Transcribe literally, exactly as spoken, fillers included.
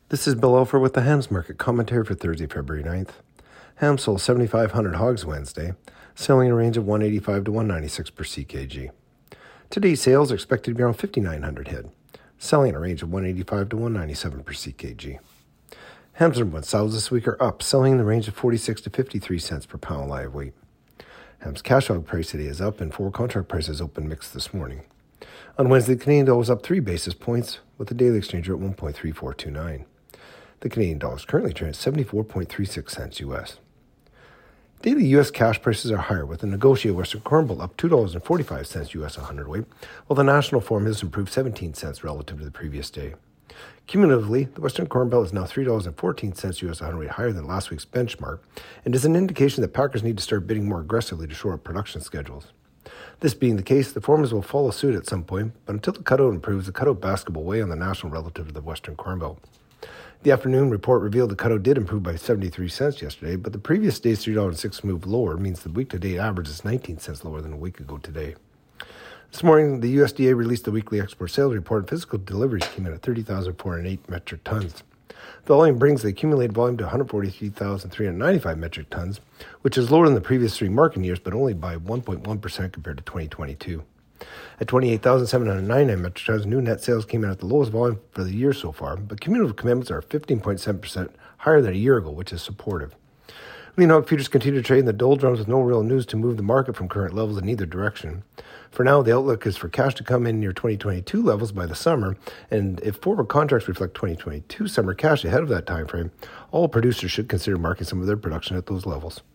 This is Bill Ofer with the Hams Market Commentary for Thursday, February ninth. Hams sold seventy-five hundred hogs Wednesday, selling in a range of one eighty-five to one ninety-six per C K G. Today's sales are expected to be around fifty-nine hundred head, selling in a range of one eighty-five to one ninety-seven per C K G. Hams number one sows this week are up, selling in the range of forty-six to fifty-three cents per pound live weight. Hams cash hog price today is up, and forward contract prices open mixed this morning. On Wednesday, the Canadian dollar was up three basis points, with the daily exchange rate at one point three four two nine. The Canadian dollar is currently trading at seventy-four point three six cents U S. Daily U S cash prices are higher, with the negotiated Western Corn Belt up two dollars and forty-five cents U S a hundredweight, while the national form has improved seventeen cents relative to the previous day. Cumulatively, the Western Corn Belt is now three dollars and fourteen cents U S a hundredweight higher than last week's benchmark, and is an indication that packers need to start bidding more aggressively to shore up production schedules. This being the case, the farmers will follow suit at some point, but until the cutout improves, the cutout basket will weigh on the national relative to the Western Corn Belt. The afternoon report revealed the cutout did improve by seventy-three cents yesterday, but the previous day's three dollars and six cents move lower means the week-to-date average is nineteen cents lower than a week ago today. This morning, the U S D A released the weekly export sales report, and physical deliveries came in at thirty thousand four hundred eight metric tons. The volume brings the accumulated volume to one hundred forty-three thousand three hundred ninety-five metric tons, which is lower than the previous three market years, but only by one point one percent compared to twenty twenty-two. At twenty-eight thousand seven hundred ninety-nine metric tons, new net sales came in at the lowest volume for the year so far, but cumulative commitments are fifteen point seven percent higher than a year ago, which is supportive. Lean hog futures continue to trade in the doldrums with no real news to move the market from current levels in either direction. For now, the outlook is for cash to come in near twenty twenty-two levels by the summer, and if forward contracts reflect twenty twenty-two summer cash ahead of that time frame, all producers should consider marking some of their production at those levels.